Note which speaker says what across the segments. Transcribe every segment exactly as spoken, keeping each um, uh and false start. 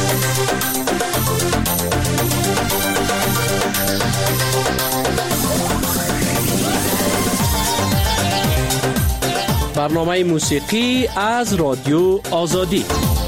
Speaker 1: برنامه موسیقی از رادیو آزادی.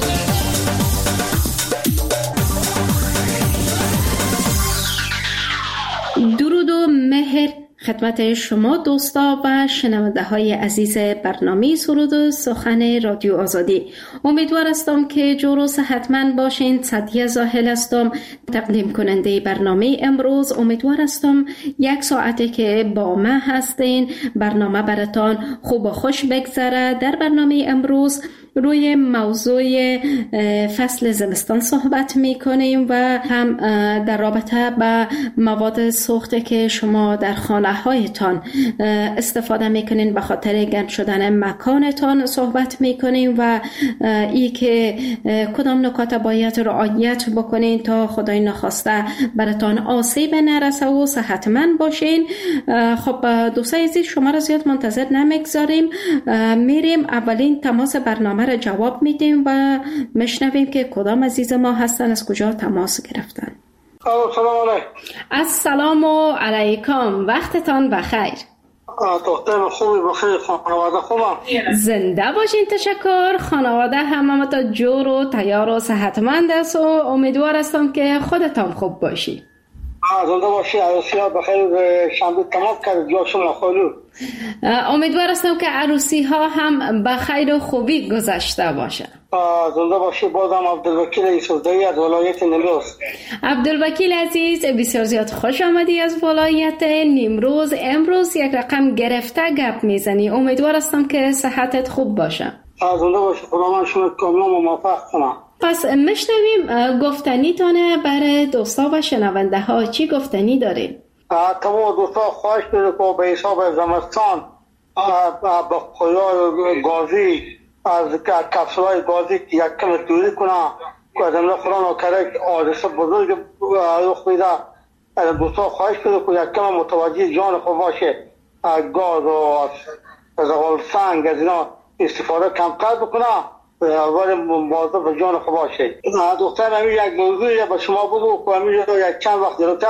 Speaker 2: درود و مهر خدمت شما دوستا و شنونده های عزیز برنامه سرود و سخن رادیو آزادی. امیدوار هستم که جور و صحتمند باشین. سعدیه زاهل هستم، تقدیم کننده برنامه امروز. امیدوار هستم یک ساعته که با ما هستین برنامه براتان خوب و خوش بگذره. در برنامه امروز روی موضوع فصل زمستان صحبت میکنیم و هم در رابطه با مواد سوخته که شما در خانه هایتان استفاده میکنین به خاطر گرم شدن مکانتان صحبت میکنیم و ای که کدام نکات باید رعایت بکنین تا خدای نخواسته براتان آسیب نرسه و صحتمند باشین. خب دوستای عزیز، شما را زیاد منتظر نمیگذاریم، میریم اولین تماس برنامه را جواب میدیم و مشنویم که کدام عزیز ما هستن، از کجا تماس گرفتن.
Speaker 3: سلام علیکم.
Speaker 2: السلام علیکم، وقتتان بخیر.
Speaker 3: دختر خوبی بخیر، خانواده خوبم؟
Speaker 2: زنده باشین. تشکر. خانواده همه تا جور و تیار و صحتمند است و امیدوار هستم که خودتان خوب باشی.
Speaker 3: زنده باشی. عروسی ها بخیر شنبه تمام کرد جا شما خالو.
Speaker 2: امیدوار هستم که عروسی ها هم بخیر و خوبی گذشته باشه.
Speaker 3: زنده باشی. بازم عبدالوکیل یوسفزئی از ولایت نیمروز.
Speaker 2: عبدالوکیل عزیز، بسیار زیاد خوش آمدی از ولایت نیمروز. امروز یک رقم گرفته گپ میزنی. امیدوار هستم که صحتت خوب باشه.
Speaker 3: زنده باشی. خدا من شما کاملا موفق کنم.
Speaker 2: پس مشنویم گفتنی تانه برای دوستا و شنونده ها. چی گفتنی دارین؟
Speaker 3: تمام دوستا خواهش می‌کنم که به حساب زمستان با خیال گازی از کپسولای گازی یک کم دوری کنه که از امروز قرآن و کرک حادثه بزرگ رخ میده. از دوستا خواهش می‌کنم که یک کم متوجه جان خود باشه، گاز و از اول سنگ از اینا استفاده کمتر بکنه، ولی مواظب به جان خود باشه. دختر همین یک موضوعی به شما بگو که همین یک چند وقت جلوتر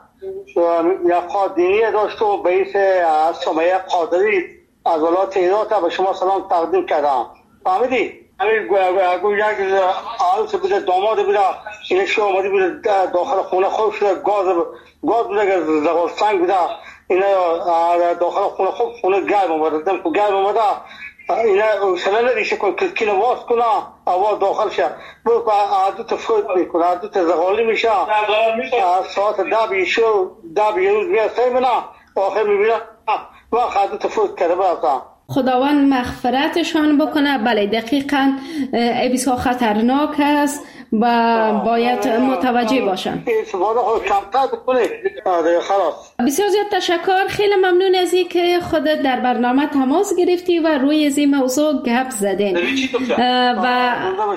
Speaker 3: یک خواه دینی داشت و به ایس سمیه قادری از ولایت هرات به شما سلام تقدیم کردم. فهمیدی؟ همین گوی یک عروس بوده، داماد بوده، این شو آمدی بوده داخل خونه خوب شده، گاز گاز بوده که زغال سنگ بوده، این داخل خونه خوب خونه گرم آمده، دم که گرم آمده، اینا سنه ندیشه که کلکین واس کنه آواز داخل شه برو که عدوت فوت میکنه، عدوت زغالی میشه. ساعت ده بیشو ده بیروز میاد سیمونه آخر میبینه وقت عدوت فوت کرده برسه.
Speaker 2: خداوند مغفرتشان بکنه. بله دقیقاً بسیار خطرناک است و باید متوجه باشن. بسیار زیاد تشکر. خیلی ممنون از این که خودت در برنامه تماس گرفتی و روی از این موضوع گپ زدین. و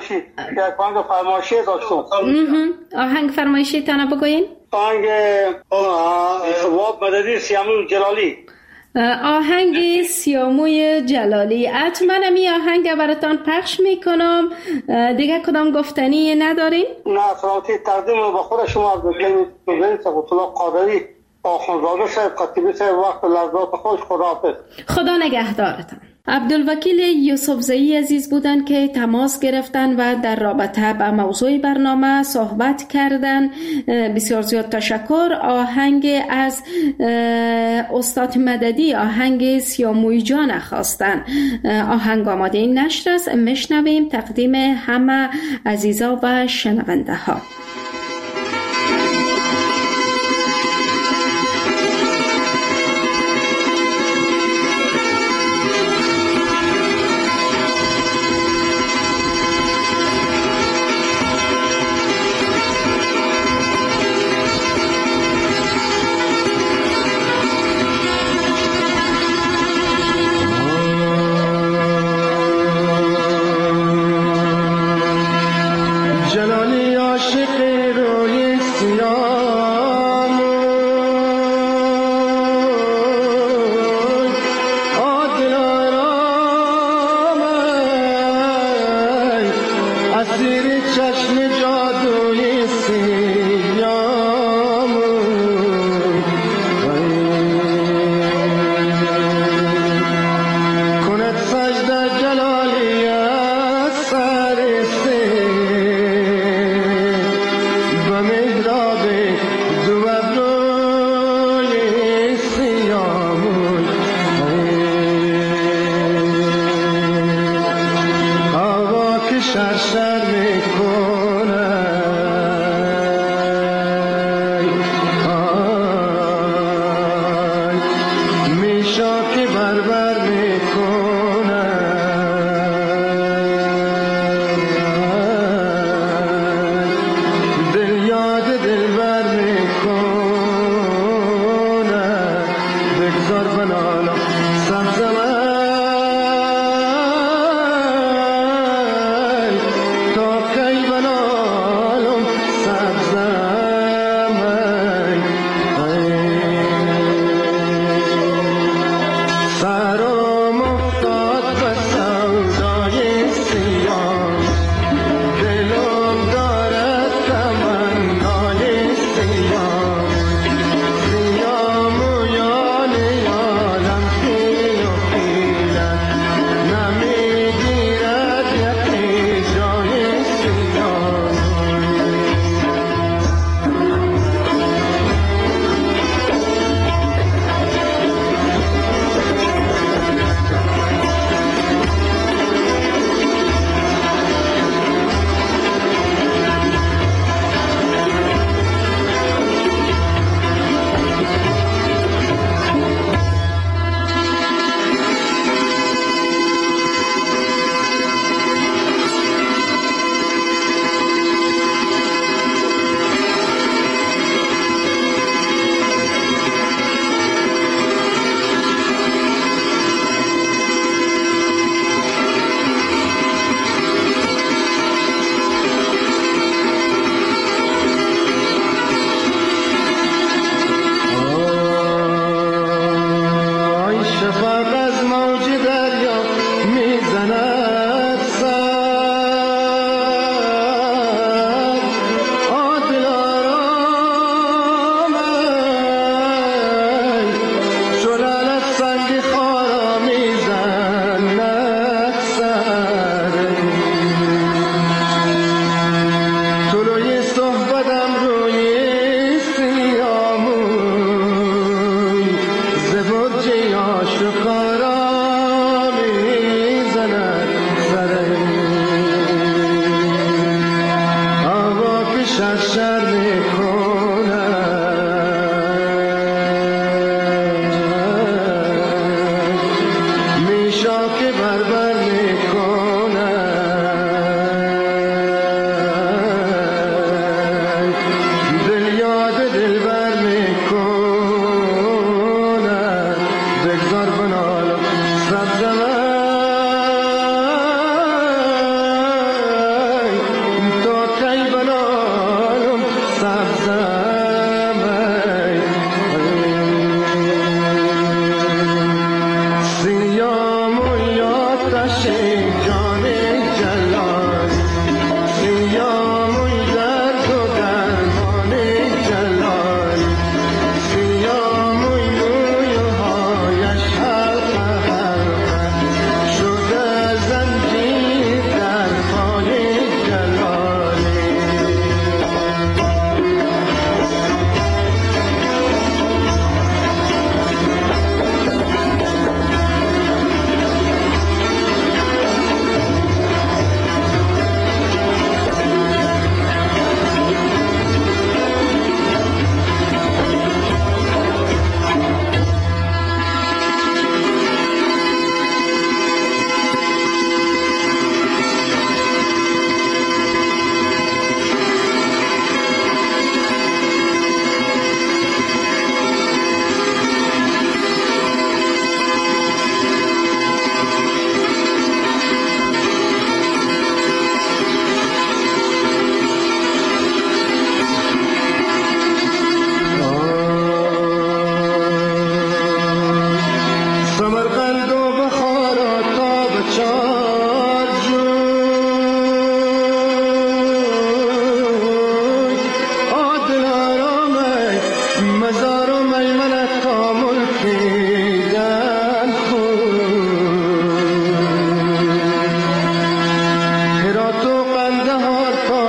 Speaker 2: آهنگ فرمایشی تانه بگوین؟
Speaker 3: آهنگ واب مددی سیاموی جلالی.
Speaker 2: آهنگ سیاموی جلالی. حتما می آهنگ براتان پخش میکنم. دیگه کدام گفتنی ندارین؟
Speaker 3: نه، سلامتی تقدیم به خود شما بگیم سبوت الله قادری آخونزاده صاحب خطیبی صاحب وقت لحظات خوش. خداحافظ. خدا
Speaker 2: نگهدارتان. عبدالوکیل یوسفزئی عزیز بودن که تماس گرفتن و در رابطه با موضوع برنامه صحبت کردن. بسیار زیاد تشکر. آهنگ از استاد مددی، آهنگ سیاموی جان خواستن. آهنگ آماده این نشر است، مشنویم تقدیم همه عزیزا و شنونده ها.
Speaker 4: جلالی عاشق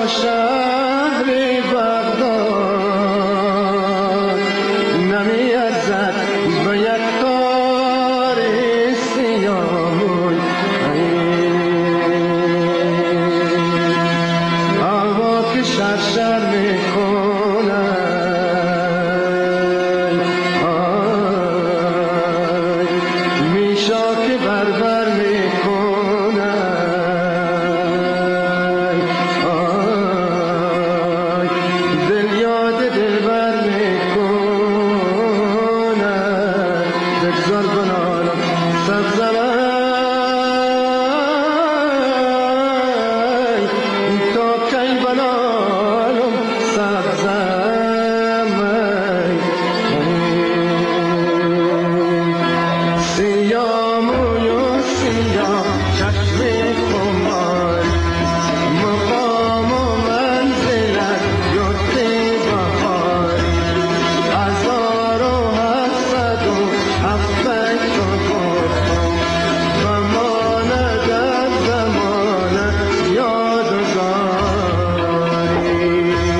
Speaker 4: شهر بغداد نمی ارزد به یک تار سیاه هوا که شرشر میکنه میشا که بربر میکنه دل یاد دلبر میکنه بگذار بنالم سبزمای تا کی بنالم سبزمای سیاه موی و سیاه چشم خمار مقام و منزلت یاد بهار هزار و هفتصد و هفتاد تا گفتم بماند از زمانت یادگاری.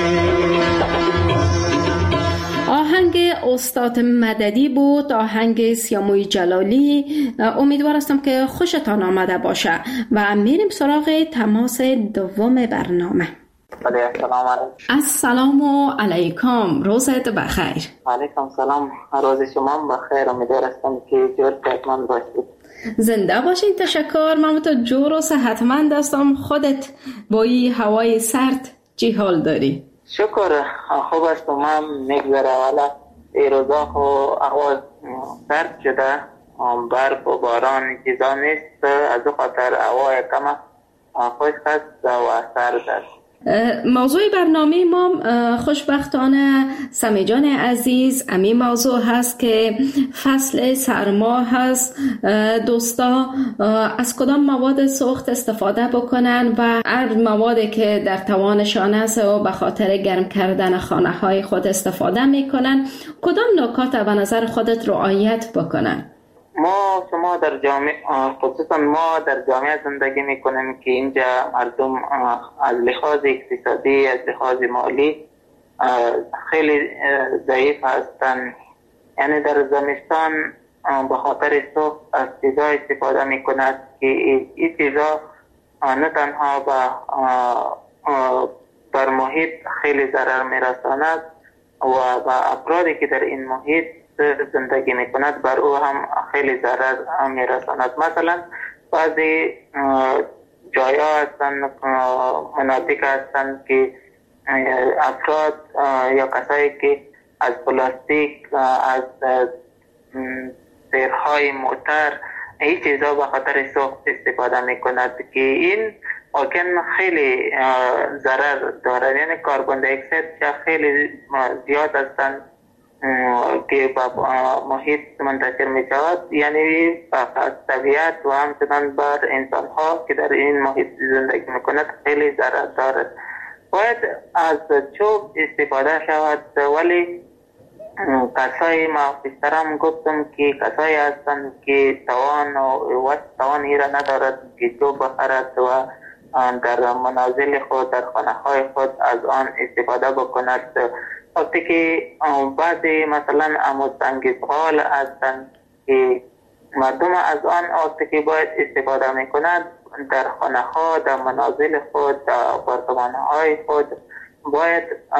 Speaker 2: آهنگ استاد مددی بود، آهنگ سیاموی جلالی. امیدوار هستم که خوشتان آمده باشه و میریم سراغ تماس دوم برنامه.
Speaker 5: بله السلام علیکم.
Speaker 2: السلام علیکم، روزت بخیر.
Speaker 5: علیکم سلام، روز شما بخیر. امیدوار هستم که جور صحتمند باشید.
Speaker 2: زنده باشین. تشکر. من تو جور و صحتمند هستم. خودت با این هوای سرد چی حال داری؟
Speaker 5: شکر خوب است. من میگذره والا این روزا خو هوا سرد شده، برف و باران چیزا نیست، از او خاطر هوا کم خوش است و سرد است.
Speaker 2: موضوع برنامه ما خوشبختانه سمی جان عزیز امی موضوع هست که فصل سرما هست. دوستا از کدام مواد سوخت استفاده بکنن و هر موادی که در توانشان است و به خاطر گرم کردن خانه های خود استفاده میکنن، کدام نکات به نظر خودت رعایت بکنن؟
Speaker 5: ما شما در جامعه، خصوصا ما در جامعه زندگی میکنیم که اینجا مردم از لحاظ اقتصادی، از لحاظ مالی خیلی ضعیف هستند. یعنی در زمستان به خاطر سوخت از چیزا استفاده میکند که این چیزا نه تنها بر محیط خیلی ضرر میرساند و به افرادی که در این محیط زندگی میکند بر او هم خیلی ضرر میرساند. مثلا بعضی جای ها هستند، مناطق هستند که افراد یا کسایی که از پلاستیک، از سیرهای موتر، این چیزا به خاطر سوخت استفاده میکند که این ممکن خیلی ضرر دارد. یعنی کربن دی اکساید خیلی زیاد هستند که با محیط منتشر می شود، یعنی از طبیعت و همچنان بر انسان ها که در این محیط زندگی می کند خیلی ضرر دارد. باید از چوب استفاده شود، ولی کسایی ما پیشترم گفتم که کسایی هستند که توان و توان ایره ندارد که چوب بخرد و در منازل خود، در خانه های خود از آن استفاده بکند. وقتی که بعضی مثلا اموسنگیزغال هستند که مردم از آن وقتی که باید استفاده میکنند در خانه ها، در منازل خود، در آپارتمان های خود باید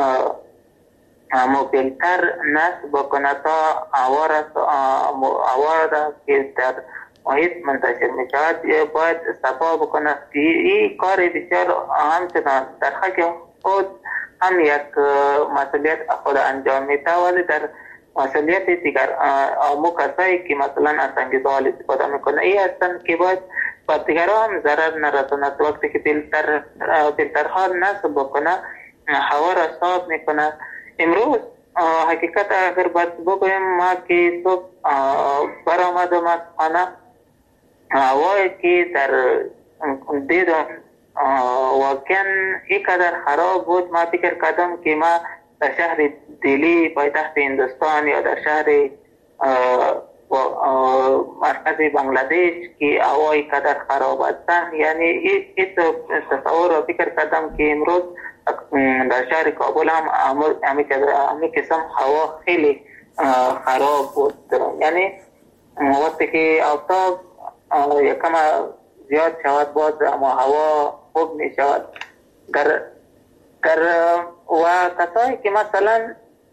Speaker 5: موبیلتر نصب بکند تا هوا را که در محیط منتشر می شود باید صفا بکند که این کار بسیار همچنان در حق خود هم یک مسئولیت خود انجام میده، ولی در مسئولیت دیگر امو کسایی که مثلا از انگیزال استفاده میکنه ای هستند که باید بر دیگران هم ضرر نرساند. وقتی که فیلتر فیلترها نصب بکنه هوا را صاف میکنه. امروز حقیقت اگر بس بگویم ما که صبح برآمدم از خانه، هوایی که در دیدم واقعا اینقدر خراب بود، ما فکر کردم که ما در شهر دلی پایتخت هندوستان یا در شهر مرکز بنگلادش که هوای قدر خراب هستند. یعنی این تصور را فکر کردم که امروز در شهر کابل هم همین قسم هوا خیلی خراب بود. یعنی وقتی که آفتاب یکم زیاد شود باز اما هوا خوب می شود. در در و کسایی که مثلا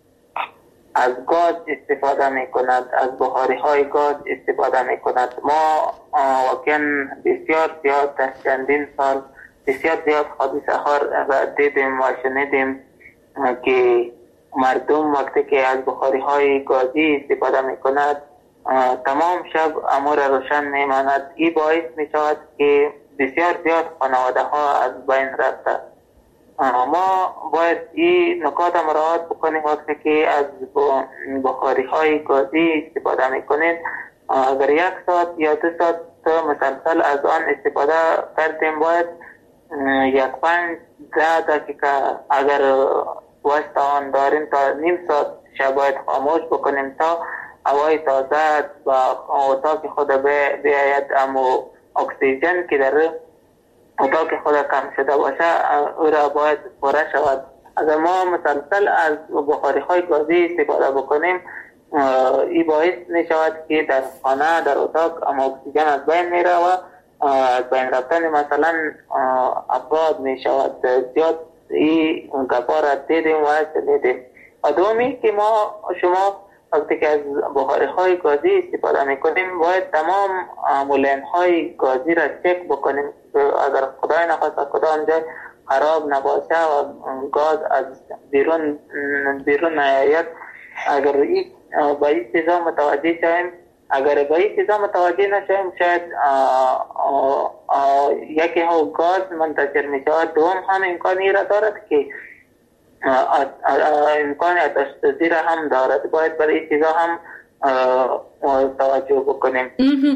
Speaker 5: از گاز استفاده می کند، از بخاری های گاز استفاده می کند، ما واقعا بسیار زیاد در چندین سال بسیار زیاد حادثه ها را دیدیم و شنیدیم که مردم وقتی که از بخاری های گازی استفاده می کند تمام شب امور روشن می ماند. این باعث می شود که بسیار زیاد خانواده ها از بین رفته. ما باید این نکات مراعات بکنیم وقتی که از بخاری های گازی استفاده می کنید. اگر یک ساعت یا دو ساعت مسلسل از آن استفاده کردیم باید یک پنج ده دقیقه اگر وقت آن داریم تا نیم ساعت شب باید خاموش بکنیم تا هوای تازه و اتاق خود بیاید. اما اکسیژن که در اتاق خود کم شده باشه او را باید پره شود. اگر ما مسلسل از بخاری های گازی استفاده بکنیم این باعث می شود که در خانه در اتاق اما اکسیژن از بین می رود و از بین رفتن مثلا افراد می شود. زیاد این گپا را دیدیم و شنیدیم. و دومی که ما شما وقتی که از بخاری های گازی استفاده می کنیم باید تمام مولین های گازی را چک بکنیم اگر خدای نخواست کدام جای خراب نباشه و گاز از بیرون بیرون نیاید. اگر این با این چیزا متوجه شویم، اگر با این چیزا متوجه نشویم شاید یکی ها گاز منتشر می شود، دوم هم امکانی را دارد که امکان آتش سوزی را هم دارد. باید برای این چیزا هم توجه بکنیم.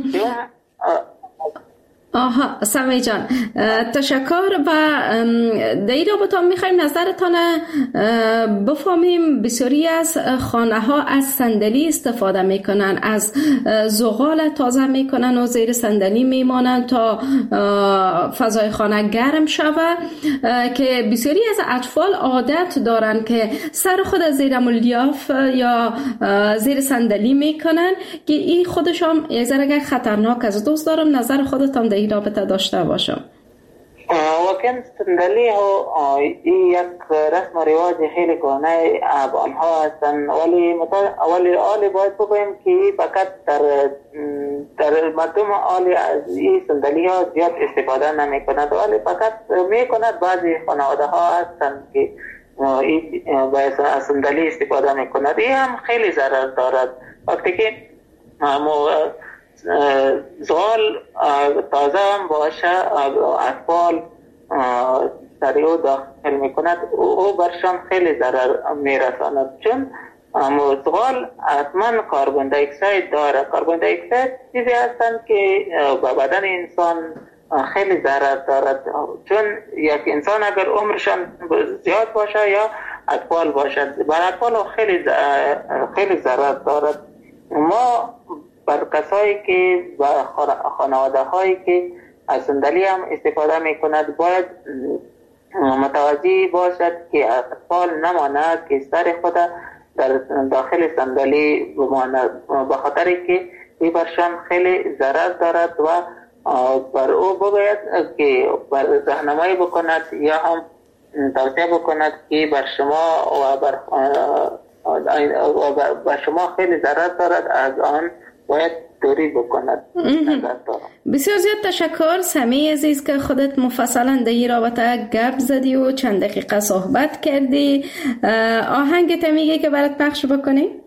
Speaker 2: آها سمی جان تشکر. و در این رابطه میخوایم نظرتان بفهمیم. بسیاری از خانه ها از صندلی استفاده میکنن، از زغال تازه میکنن و زیر صندلی میمانند تا فضای خانه گرم شود، که بسیاری از اطفال عادت دارن که سر خود زیر ملیاف یا زیر صندلی میکنن که این خودشان یه ذره خطرناک است. دوست دارم نظر خودتان در این رابطه داشته باشم.
Speaker 5: واقعا صندلی ها این یک رسم و رواج خیلی کهنه آنها هستند، ولی ولی آلی باید بگوییم که فقط در در مردم آلی از این صندلی ها زیاد استفاده نمی کند، ولی فقط می کند بعضی خانواده ها هستند که این باید از صندلی استفاده می کند. این هم خیلی ضرر دارد. وقتی که زغال تازه هم باشه اطفال سریع داخل میکند او برشان خیلی ضرر میرساند، چون زغال حتما کاربن دی اکساید داره. کاربن دی اکساید چیزی هستند که به بدن انسان خیلی ضرر دارد، چون یک انسان اگر عمرشان زیاد باشه یا اطفال باشد بر اطفال خیلی خیلی ضرر دارد. ما بر کسایی که و خانواده هایی که از صندلی هم استفاده می کند باید متوجه باشد که اطفال نماند که سر خود در داخل صندلی بماند، به خاطری که این برشان خیلی ضرر دارد و بر او باید که بر راهنمایی بکند یا هم توصیه بکند که بر شما و بر و بر شما خیلی ضرر دارد، از آن باید دوری بکند.
Speaker 2: بسیار زیاد تشکر سمی عزیز که خودت مفصلا در این رابطه گپ زدی و چند دقیقه صحبت کردی. آهنگت میگه که برات پخش بکنی؟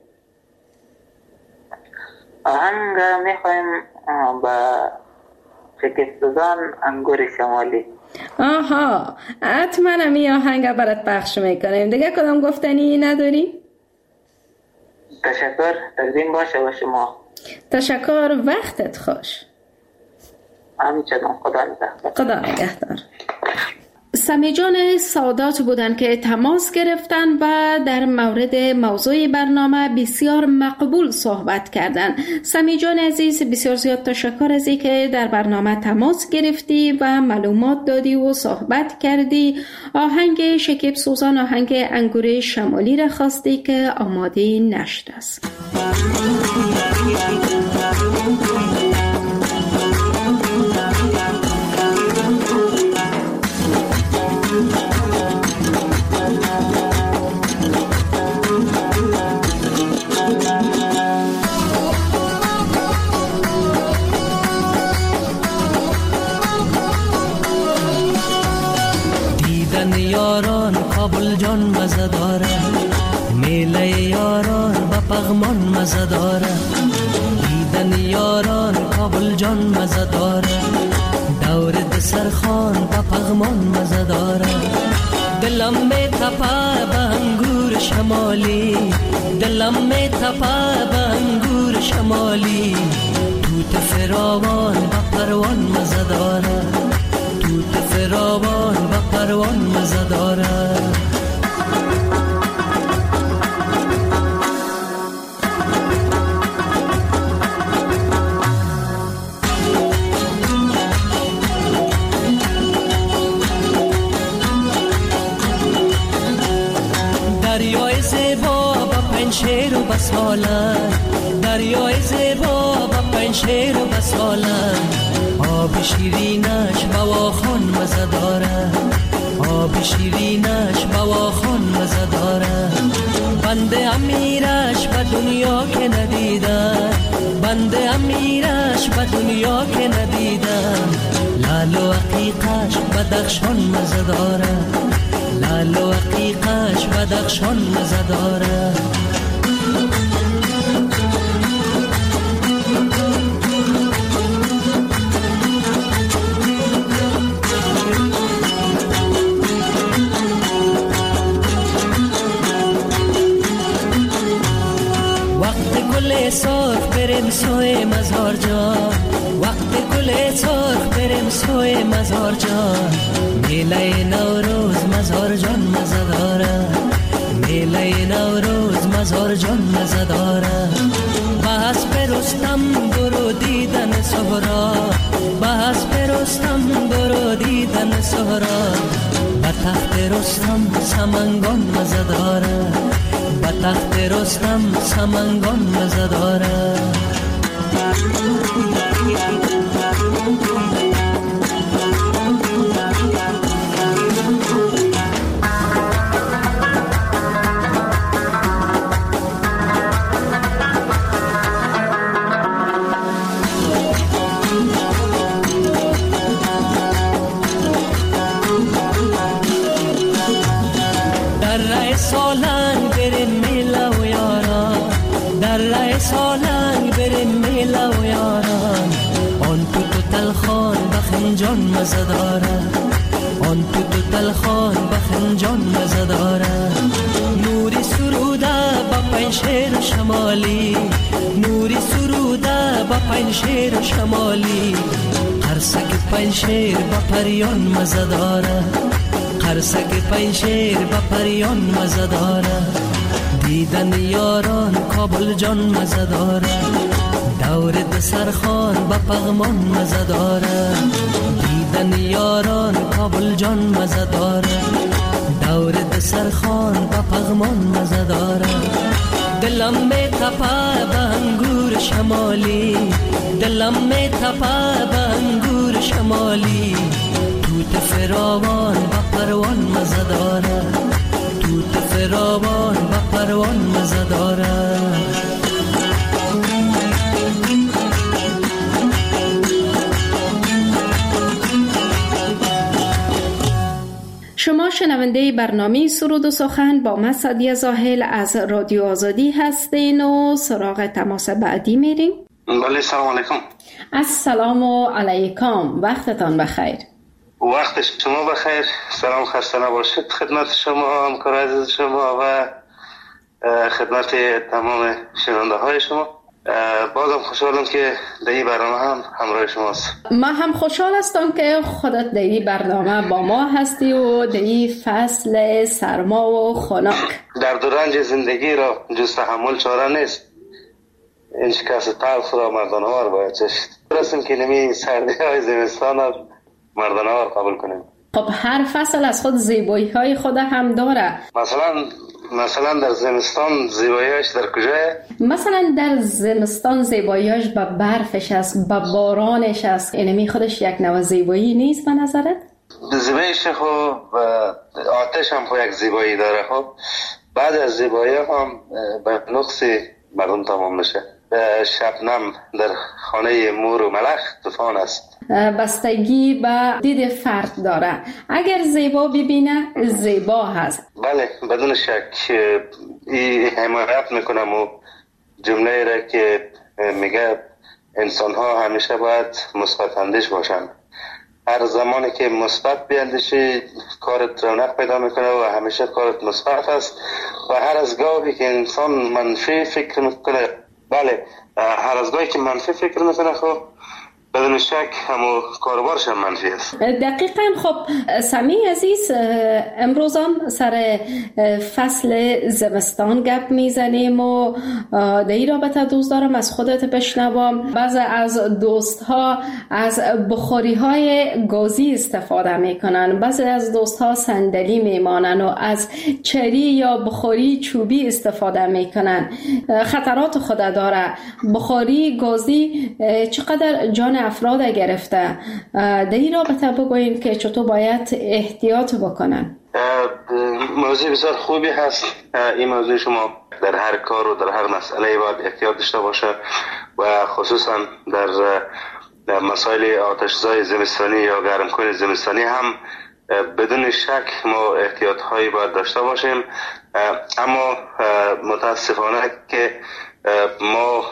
Speaker 5: آهنگ میخوایم با شکستزان انگور شمالی.
Speaker 2: آها حتما همی آهنگ برات پخش میکنیم. دیگه کدام گفتنی نداری؟
Speaker 5: تشکر، تقدیم باشه با شما.
Speaker 2: تشکر، وقتت خوش.
Speaker 5: همچنان، خدا نگهدار.
Speaker 2: خدا نگهدار. سمی جان سادات بودند که تماس گرفتن و در مورد موضوع برنامه بسیار مقبول صحبت کردند. سمی جان عزیز، بسیار زیاد تشکر از اینکه در برنامه تماس گرفتی و معلومات دادی و صحبت کردی. آهنگ شکیب سوزان، آهنگ انگور شمالی را خواستی که آماده نشده است.
Speaker 6: یاران کابل جان مزه داره، میله یاران با پغمان مزه داره. دیدن یاران کابل جان مزه داره، دور دسرخان با پغمان مزه داره. دلم می تپه به انگور شمالی، دلم می تپه به انگور شمالی. توت فراوان با پروان مزه داره، توت فراوان و پروان مزه داره. دریای زیبا با پنشیر و بساله، دریای زیبا با پنشیر و بساله. آب شیرینش بواخون مزه داره، آب شیرینش بواخون مزه داره. بنده امیرش به دنیا که ندیده، بنده امیرش به دنیا که ندیده. لال و عقیقش بدخشان مزه داره، لال و عقیقش بدخشان مزه داره. سرخ بریم سوی مزار جان، وقت گل سرخ بریم سوی مزار جان. میله نوروز مزار جان مزه داره، میله نوروز مزار جان مزه داره. بحث برستم برو دیدن سهرا، بحث برستم برو دیدن سهرا. به تخت رستم سمنگان مزه داره، به تخت رستم سمنگان مزه داره. در رای سالنگ بریم میله و یاران، در رای سالنگ بریم میله و یاران. آن تو تو تلخان بخنجان مزه داره، آن تو تو تلخان بخنجان مزه داره. نوری سروده با پنشیر شمالی، نوری سروده با پنشیر شمالی. قرصک پنشیر با پریان مزه داره، قرصک پنشیر با پریان مزه داره. دیدن یاران کابل جان مزه داره، دور دسرخان با پغمان مزه داره. دیدن یاران کابل جان مزه داره، دور دسرخان با پغمان مزه داره. دلم می تپه به انگور شمالی، دلم می تپه به انگور شمالی. توت فراوان با پروان مزه داره، توت فراوان با پروان مزه داره.
Speaker 2: شما شنونده برنامه سرود و سخن با من سعدیه زاهل از رادیو آزادی هستین و سراغ تماس بعدی میریم.
Speaker 3: بله، سلام علیکم.
Speaker 2: السلام علیکم، وقتتان بخیر.
Speaker 3: وقت شما بخیر. سلام، خسته نباشید خدمت شما همکار عزیز شما و خدمت تمام شنونده های شما.
Speaker 7: بازم خوشحالم که در این برنامه هم همراه شماست.
Speaker 2: ما هم خوشحال هستم که خودت در این برنامه با ما هستی و در این فصل سرما و خنک.
Speaker 7: در رنج زندگی را جز تحمل چاره نیست، این شکست تلخ را مردانوار باید چشید. برسیم که نمی سردی های زمستان را مردانوار قبول کنیم.
Speaker 2: خب هر فصل از خود زیبایی های خود هم داره.
Speaker 7: مثلا مثلا در زمستان زیباییش در کجاه؟
Speaker 2: مثلا در زمستان زیباییش با برفش است، با بارانش است. اینمی خودش یک نوع زیبایی نیست به نظرت؟
Speaker 7: زیباییش خب آتش هم خب یک زیبایی داره. خب بعد از زیبایی هم به نقص مردم تمام میشه. شبنم در خانه مور و ملخ طوفان است.
Speaker 2: بستگی به دید فرد داره. اگر زیبا ببینه زیبا هست.
Speaker 7: بله بدون شک این حمایت میکنم و جمله را که میگه انسان ها همیشه باید مثبت اندیش باشن. هر زمانی که مثبت بیاندیشی کارت رونق پیدا میکنه و همیشه کارت مثبت است و هر از گاهی که انسان منفی فکر میکنه، بله هر از گاهی که منفی فکر میکنه خب بدون شک همو کاروبارش هم منفی است.
Speaker 2: دقیقاً. خب سمی عزیز، امروز هم سر فصل زمستان گپ میزنیم و در این رابطه دوست دارم از خودت بشنوم. بعضی از دوست ها از بخاری های گازی استفاده میکنن، بعضی از دوست ها صندلی میمانن و از چری یا بخاری چوبی استفاده میکنن. خطرات خود داره. بخاری گازی چقدر جان افراد گرفته. در این رابطه بگوین که چطور باید احتیاط بکنن.
Speaker 7: موضوع بسیار خوبی هست. این موضوع شما در هر کار و در هر مسئله باید احتیاط داشته باشه و خصوصا در مسائل آتش‌زای زمستانی یا گرمکن زمستانی هم بدون شک ما احتیاط هایی باید داشته باشیم. اما متاسفانه که ما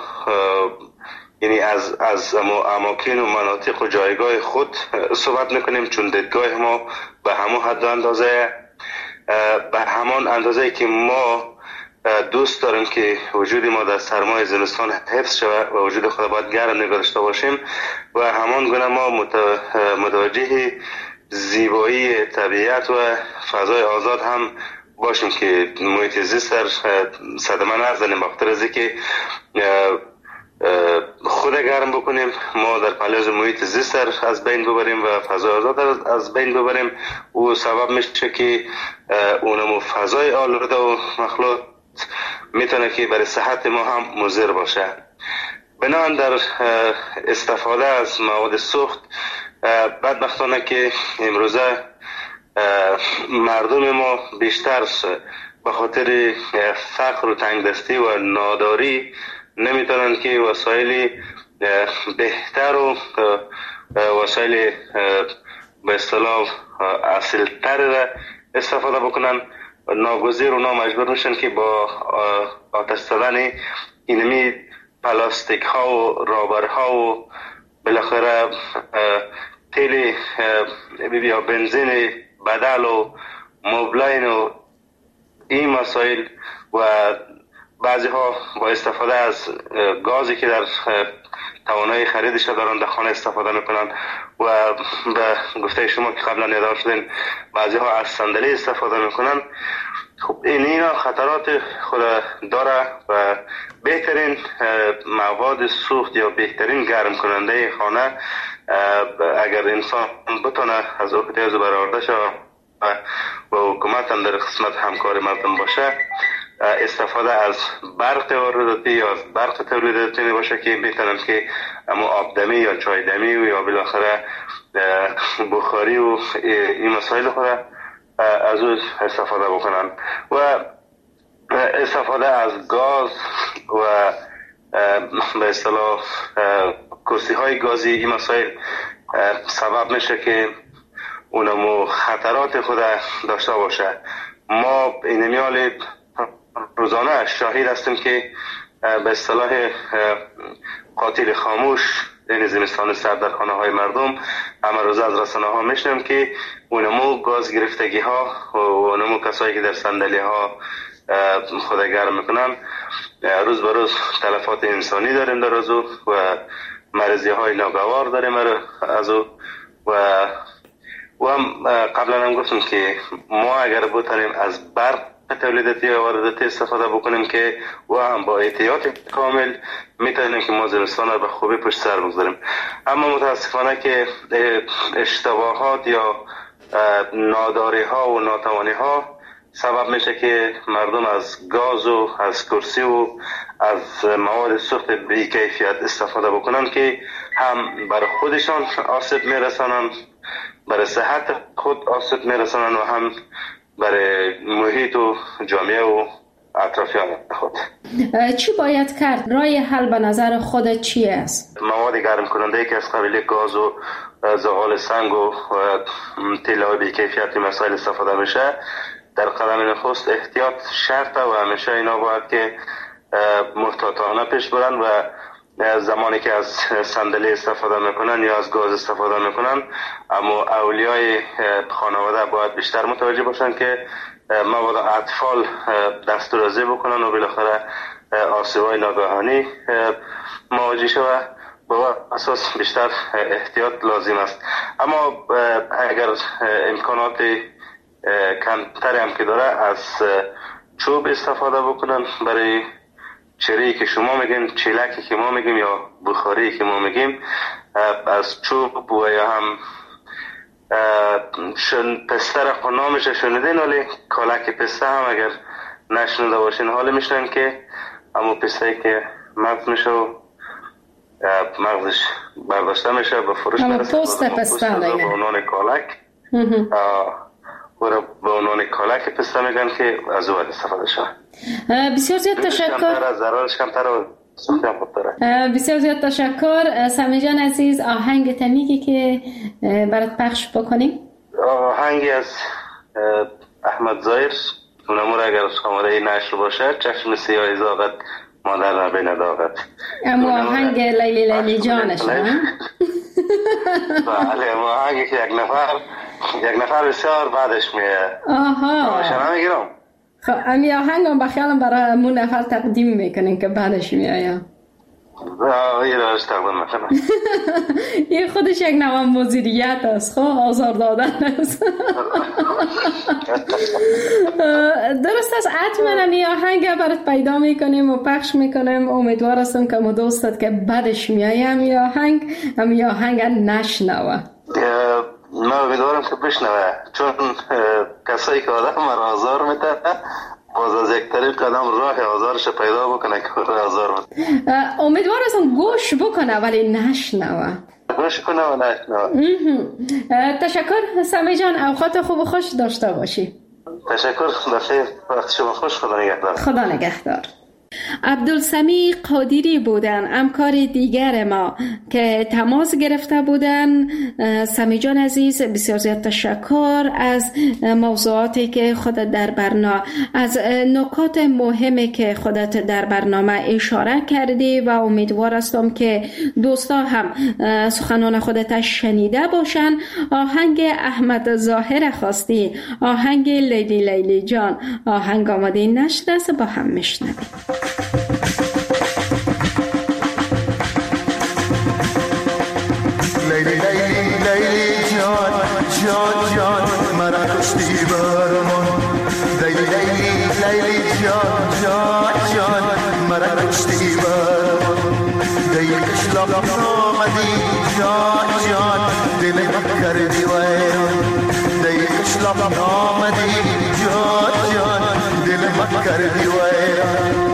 Speaker 7: یعنی از از اماکن و مناطق و جایگاه خود صحبت میکنیم، چون دیدگاه ما به همون حد و اندازه به همان اندازه که ما دوست داریم که وجود ما در سرمای زمستان حفظ شود و وجود خود باید گرم نگه داشته باشیم و همان گونه ما متوجه زیبایی طبیعت و فضای آزاد هم باشیم که محیط زیست در صدمه نزنیم. بخاطر از اینکه خود گرم بکنیم ما در پلیاز محیط زیست از بین ببریم و فضای آزاد از بین ببریم و سبب میشه که اونم فضای آلوده و مخلوط میتونه که برای صحت ما هم مضر باشه. بنابراین در استفاده از مواد سوخت بدبختانه که امروزه مردم ما بیشتر به خاطر فقر و تنگدستی و ناداری نمیتونن که وسایل بهتر و وسایل به اصطلاح اصیل‌تر را استفاده بکنن. ناگزیر و نامجبور میشن که با آتش زدن اینمی پلاستیک ها و رابر ها و بالاخره تیل یا بنزین بدل و موبلاین و این مسائل و بعضی ها با استفاده از گازی که در توانایی خریدش دارن در خانه استفاده میکنن و به گفته شما که قبلا یاددار شدین بعضی ها از صندلی استفاده میکنن. خب این اینا خطرات خود داره و بهترین مواد سوخت یا بهترین گرم کننده خانه اگر انسان بتونه از احتیاج برآورده شود و حکومت هم در قسمت همکار مردم باشه استفاده از برق وارداتی یا از برق تولیداتی باشه که بهترن که اما آبدمی یا چایدمی یا بالاخره بخاری و این مسائل خود از او استفاده بکنن و استفاده از گاز و به اصطلاح کرسی های گازی این مسائل سبب میشه که اونمو خطرات خود داشته باشه. ما این میال روزانه شاهد هستیم که به اصطلاح قاتل خاموش این زمستان سرد در خانه های مردم همه روز از رسانه ها میشنم که اونمو گاز گرفتگی ها و اونمو کسایی که در صندلی ها خود گرم میکنن. روز به روز تلفات انسانی داریم در از او و مریضی های ناگوار داریم از او و و هم قبلا هم گفتم که ما اگر بتونیم از برق تولیداتی و وارداتی استفاده بکنیم که و هم با احتیاط کامل میتونیم که ما زمستان را به خوبی پشت سر بگذاریم. اما متاسفانه که اشتباهات یا ناداری ها و ناتوانی ها سبب میشه که مردم از گاز و از کرسی و از مواد سوخت بی کیفیت استفاده بکنن که هم برای خودشان آسیب میرسانن، برای صحت خود آسیب میرسانن و هم برای محیط و جامعه و اطرافیان خود.
Speaker 2: چی باید کرد؟ راه حل به نظر خودت چی است؟
Speaker 7: مواد گرم کننده که از قبیل گاز و زغال سنگ و طلای بی کیفیت مسائل استفاده میشه، در قدم نخست احتیاط شرطه و همیشه اینا باید که محتاطانه پیش برن و زمانی که از صندلی استفاده میکنن یا از گاز استفاده میکنن، اما اولیای خانواده باید بیشتر متوجه باشن که مبادا اطفال دسترازی بکنن و بالاخره آسیب‌های ناگهانی مواجه شود. با اساس بیشتر احتیاط لازم است. اما اگر امکانات کمتری هم که داره از چوب استفاده بکنن برای چری که شما میگیم، چیلکی که ما میگیم یا بخاری که ما میگیم، از چوب و یا هم شن پسته را نامش شنیدین ولی کالک پسته هم اگر نشنیده باشین حالی میشنن که اما پسته که مغز میشه و مغزش برداشته میشه به فروش میرسه.
Speaker 2: اما پوست پسته دیگه
Speaker 7: به عنوان کالک و به عنوان کالک پسته میگن که از او استفاده شود.
Speaker 2: بسیار زیاد تشکر.
Speaker 7: ضررش کمتر و
Speaker 2: بسیار زیاد تشکر. سمی جان عزیز، آهنگ تمیگی که برات پخش بکنیم؟
Speaker 7: آهنگی از احمد ظاهر، اونمور اگر شماره نشر باشه، چشم سیاه زاغت مادر نبین داغت.
Speaker 2: اما آهنگ لیلی لیلی جانش
Speaker 7: بله، اما آهنگی که یک نفر یک نفر بسیار بعدش میه.
Speaker 2: آها
Speaker 7: شما میگیرم.
Speaker 2: خب امی آهنگ هم بخیالم برای همون نفر تقدیم میکنین که بعدش میآیا.
Speaker 7: یه راش تقدیم میکنم.
Speaker 2: این خودش یک نوع مدیریت است، خب آزار دادن است. درست است. حتما امی آهنگ برات پیدا میکنیم و پخش میکنیم. امیدوار هستم که مو دوستت که بعدش میآیا امی آهنگ امی آهنگ نشنوه.
Speaker 7: من امیدوارم که بشنوه، چون کسایی که آدم را آزار میده باز از یک طریق قدم راه آزارش پیدا بکنه که آزار میده.
Speaker 2: امیدوار هستم گوش بکنه ولی نشنوه.
Speaker 7: گوش کنه و نشنوه.
Speaker 2: تشکر سمی جان، اوقات خوب و خوش داشته باشی.
Speaker 7: تشکر، بخیر، وقت شما خوش. خدا نگهدار.
Speaker 2: خدا نگهدار. عبدالسمی قادری بودن، همکار دیگر ما که تماس گرفته بودن. سمی جان عزیز، بسیار زیاد تشکر از موضوعاتی که خودت در برنامه، از نکات مهمی که خودت در برنامه اشاره کردی و امیدوار هستم که دوستا هم سخنان خودت شنیده باشن. آهنگ احمد ظاهر خواستی، آهنگ لیلی لیلی جان، آهنگ آماده نشده است، با هم میشنویم.
Speaker 4: لیلی لیلی لیلی جان جان جان مرا کشتی برمان. لیلی لیلی لیلی جان جان جان مرا کشتی برمان. دی کشلاب آمدی جان جان دل من کردی ویران. دی کشلاب آمدی جان جان دل من کردی ویران.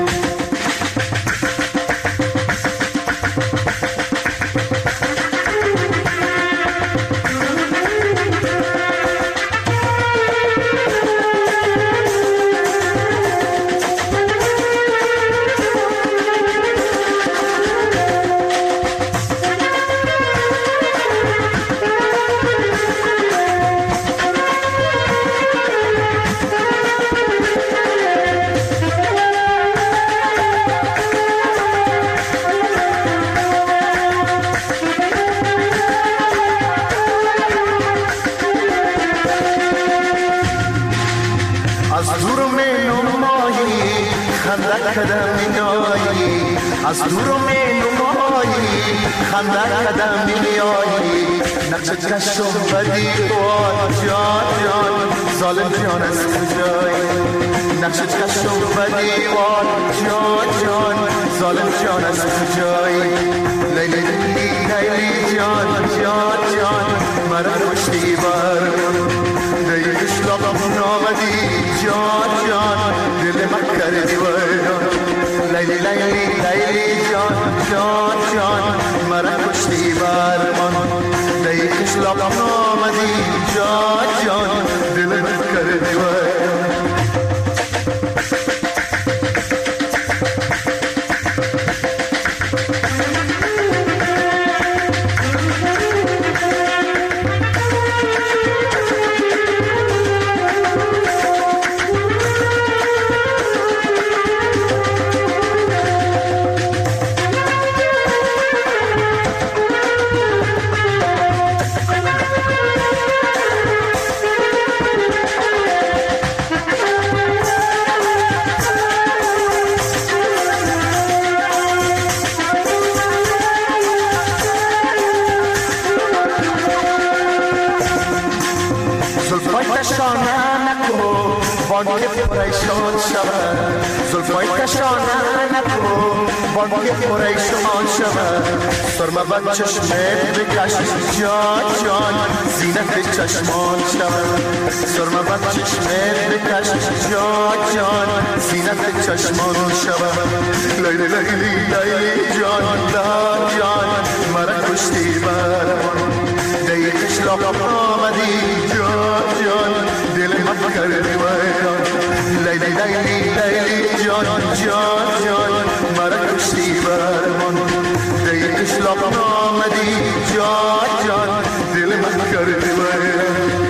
Speaker 4: از دور می نمایی خندق کدم میایی از دور می نمایی خندق کدم میایی نقشه چشم بدی وای جان جان ظالم جان از کجایی نقشه چشم بدی وای جان جان ظالم جان از کجایی لیلی لیلی لیلی جان جان جان مرا کشتی برمون دیگش لبم نامدی جان جان دل من کردی ویران لیلی لیلی لیلی جان جان جان مرا کشتی برمون دیگش لبم نامدی جان جان دل من کردی ویران بانگی پریشان شود زلفای کشانه نکن بانگی پریشان شود سرمه بد چشمت بکش جان جان زینت چشمان شود سرمه بد چشمت بکش جان جان زینت چشمان شود لیلی لیلی لیلی جان لال جان مرا کشتی برمان دیگش لبم آمدی جان جان دل من کردی ویران لیلی لیلی لیلی جان جان جان مرا کشتی برمان دیگش لبم آمدی جان جان دل من کردی ویران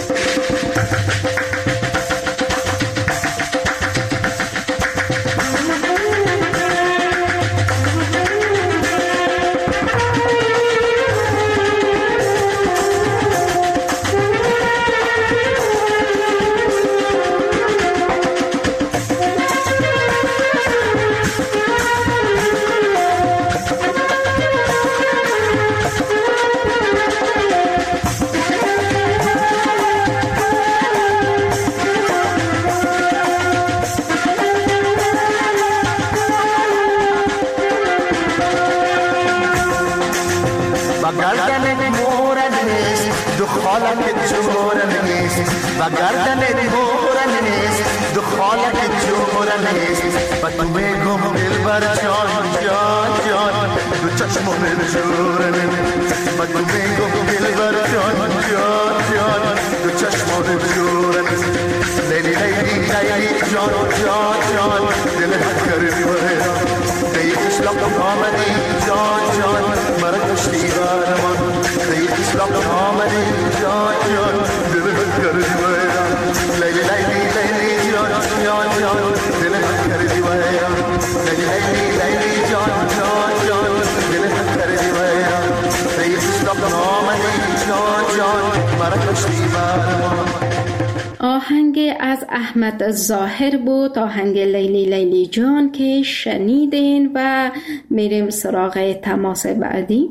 Speaker 4: و گردن مورن نیست دخالت جورن نیست و تو میگم دلبر جان جان جان دو چشمم جورن نیست و تو میگم دلبر جان جان جان دو چشمم جورن نیست لیلی لیلی لیلی جان جان جان دل من کردی ویران دیگش لبم آمدی جان جان مرا کشتی برمان دیگش لبم آمدی جان جان دل من کردی ویران لیلی لیلی لیلی جان جان جان دل من کردی ویران لیلی لیلی لیلی جان جان جان دل من کردی ویران دیگش لبم آمدی جان جان مرا کشتی برمان.
Speaker 2: آهنگ از احمد ظاهر بود، آهنگ لیلی لیلی جان که شنیدین و میریم سراغ تماس بعدی.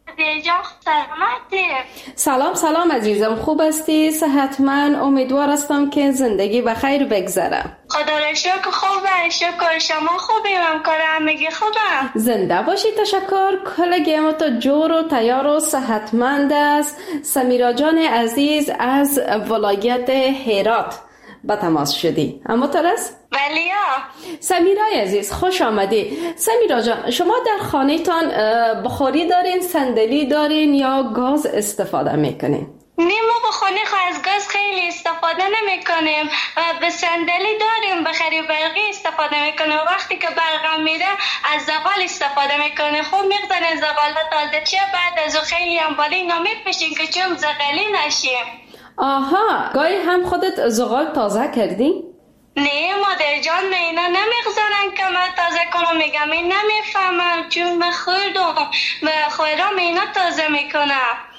Speaker 2: سلام سلام عزیزم، خوب هستی؟ صحتمند؟ امیدوار هستم که زندگی بخیر بگذره.
Speaker 8: خدا را شکر خوبه، شکر شما خوبی؟ همکار همگی خوبم؟
Speaker 2: زنده باشی، تشکر. کلگی ما تا جور و تیار و صحتمند است. سمیرا جان عزیز از ولایت هرات با تماس شدی، اما ترس؟
Speaker 8: بلیا.
Speaker 2: سمیرای عزیز خوش آمدی. سمیرا جان، شما در خانه تان بخاری دارین، صندلی دارین یا گاز استفاده میکنین؟
Speaker 8: نه، ما به خانه از گاز خیلی استفاده نمی کنیم و به صندلی داریم، به خری برقی استفاده میکنیم. وقتی که برقم میره از زغال استفاده میکنیم. خوب میگذاریم زغال تازه چه بعد از خیلی هم بالی نمیپشیم که چون زغالی نشیم.
Speaker 2: آها، گاهی هم خودت زغال تازه کردی؟
Speaker 8: نه مادر جان، نه اینا نمیگذارن که من تازه کنم. میگم این نمیفهمم چون من خوردم و خورم اینا تازه میکنم.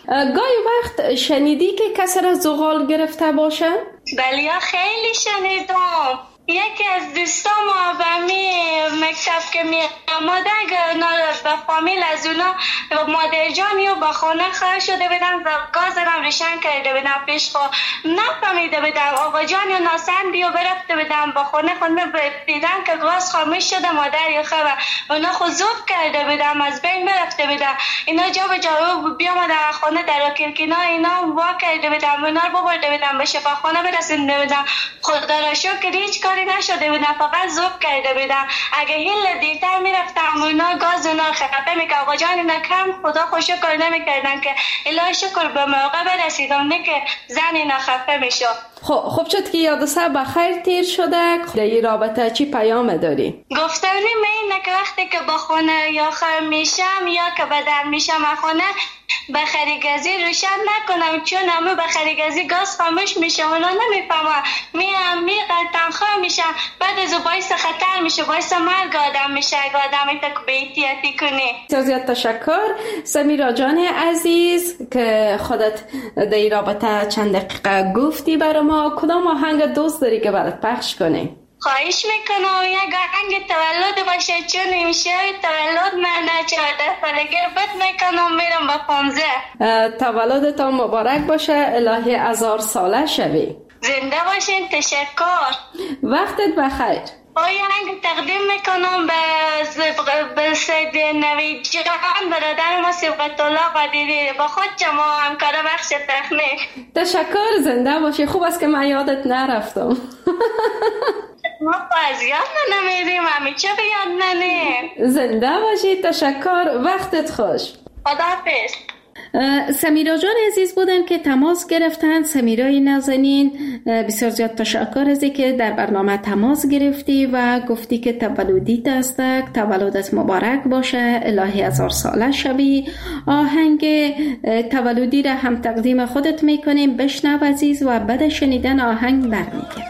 Speaker 2: گاهی وقت شنیدی که کسی را زغال گرفته باشه؟
Speaker 8: بله خیلی شنیدم. یکی از دوستام و می مکتب که می آمده به فامیل از اونا مادر جانی و با خانه خواهر شده بدن و گاز هم روشن کرده بدن پیش خوا نفهمیده بدن آقا جانی و ناسندی و برفته بدن با خانه خانه دیدن که گاز خاموش شده مادر یا خواهر اونا خضوب کرده بدن از بین برفته بدن اینا جا به جا بیامدن خانه در کلکینا اینا وا کرده بدن اونا رو ببرده بدن به شفاخانه برسنده بدن. خدا را شکر هیچ کاری نشده بودن فقط زوب کرده بودن. اگه هیل دیرتر میرفتم اونا گاز اونا خفه میکرد آقا جان اینا کم خدا خوش شکر نمیکردن که الهی شکر به موقع برسیدم نه که زن اینا خفه میشه.
Speaker 2: خب خب شد که یادسه بخیر تیر شده. در این رابطه چی پیام داری؟
Speaker 8: گفتنی اینه که وقتی که با خونه یا خر میشم یا که بدن میشم خونه بخریگزی روشن نکنم چون همه بخریگزی گاز خاموش میشه اونا نمیفهمن میام میقلتن خواه میشن بعد از باعث خطر میشه باعث مرگ آدم میشه اگه آدم ایتا که به احتیاطی کنی.
Speaker 2: زیاد تشکر سمیرا جان عزیز که خودت در این رابطه چند دقیقه گفتی برای ما. کدام آهنگ دوست داری که برات پخش کنی؟
Speaker 8: خواهش میکنم یک آهنگ تولد باشه چون امشه تولد من چهارده سالگی بد میکنم میرم با پانزده.
Speaker 2: تولدت مبارک باشه الهی هزار ساله شوی.
Speaker 8: زنده باشین. تشکر.
Speaker 2: وقتت بخیر.
Speaker 8: آهنگ تقدیم میکنم به به سید نوید جان برادر ما سبقت الله قدیری با خود جمع همکار بخش تکنیک.
Speaker 2: تشکر. زنده باشی. خوب است که من یادت نرفتم.
Speaker 8: ما باز یاد نمیریم همی چه بیاد ننیم.
Speaker 2: زنده باشی. تشکر. وقتت خوش.
Speaker 8: خداحافظ.
Speaker 2: سمیرا جان عزیز بودن که تماس گرفتن. سمیرای نازنین بسیار زیاد تشکر از که در برنامه تماس گرفتی و گفتی که تولدیت است تولدت مبارک باشه الهی هزار ساله شوی. آهنگ تولدی را هم تقدیم خودت میکنیم. بشنو عزیز و بعد شنیدن آهنگ برمیگردیم.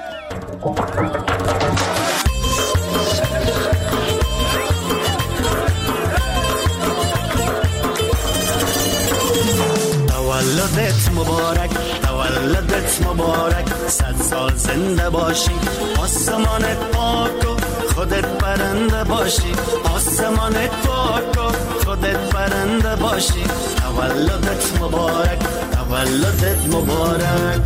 Speaker 9: تولدت مبارک تولدت مبارک صد سال زنده باشی آسمانت پاک و خودت برنده باشی آسمانت پاک و خودت برنده باشی تولدت مبارک تولدت مبارک.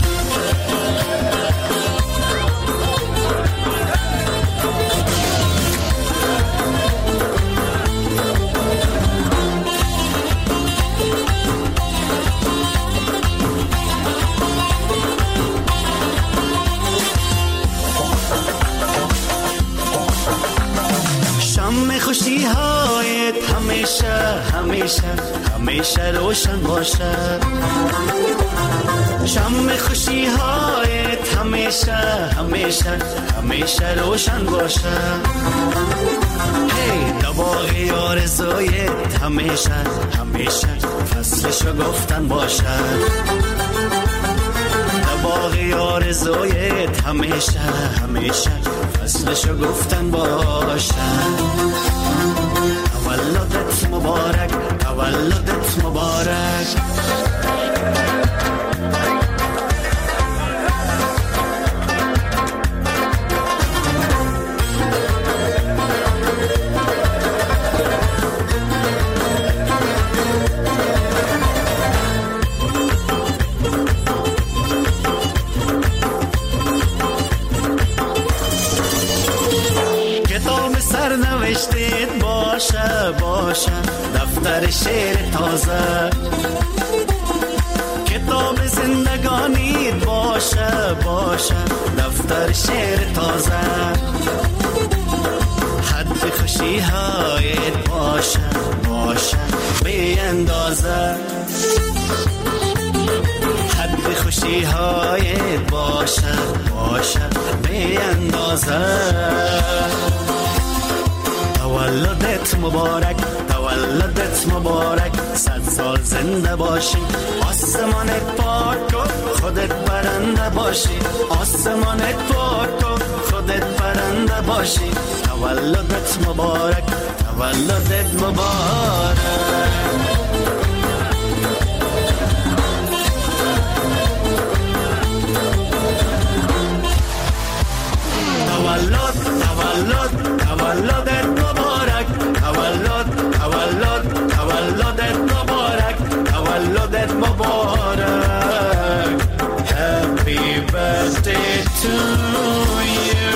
Speaker 9: خوشی هایت همیشه همیشه همیشه روشن باشه شم خوشی هایت همیشه همیشه همیشه روشن باشه هی دباغی آرزویت همیشه همیشه فصلشو گفتن باشه دباغی آرزویت همیشه همیشه فصلشو گفتن باشه. تولدت مبارک تولدت مبارک. نوشتید باشه باشه دفتر شعر تازه کتاب زندگانیت باشه باشه دفتر شعر تازه حد خوشی هایت باشه باشه بی اندازه حد خوشی هایت باشه باشه بی اندازه. تولدت مبارک تولدت مبارک صد سال زنده باشی آسمانت پاک و خودت برنده باشی آسمانت پاک و خودت برنده باشی تولدت مبارک تولدت مبارک. تولد تولد تولدت مبارک، تولد تولد تولدت مبارک، تولدت مبارک. Happy birthday to you.